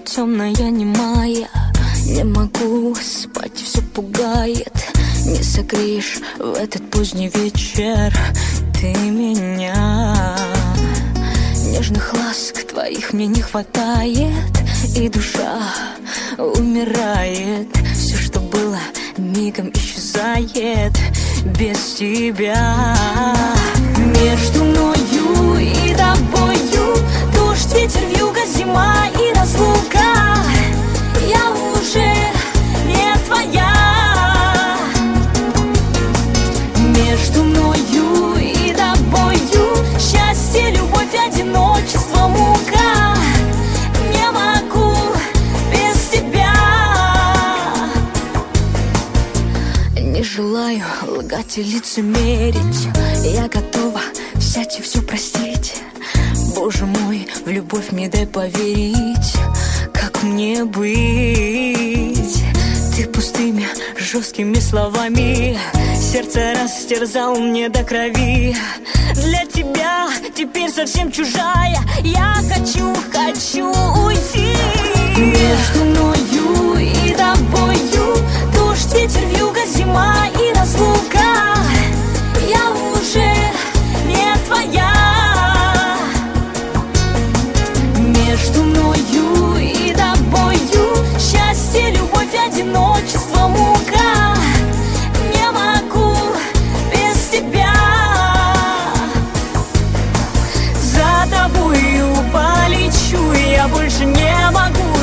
темная, немая. Не могу спать, все пугает. Не согреешь в этот поздний вечер ты меня. Нежных ласк твоих мне не хватает, и душа умирает. Все, что было, мигом исчезает без тебя. Между мною и тобою дождь, ветер, вьюга, зима и разлука. Я уже не твоя. Между мною и тобою счастье, любовь, одиночество, мука. Не могу без тебя. Не желаю лгать и лицемерить. Я готова взять и все простить. Боже мой, в любовь мне дай поверить. Как мне быть? Ты пустыми, жесткими словами сердце растерзал мне до крови. Для тебя теперь совсем чужая. Я хочу уйти. Между мною и тобою дождь, ветер, вьюга, зима и разлука. Я уже не твоя. Между мною и тобою счастье, любовь, одиночество, мука. Не могу без тебя. За тобою полечу, я больше не могу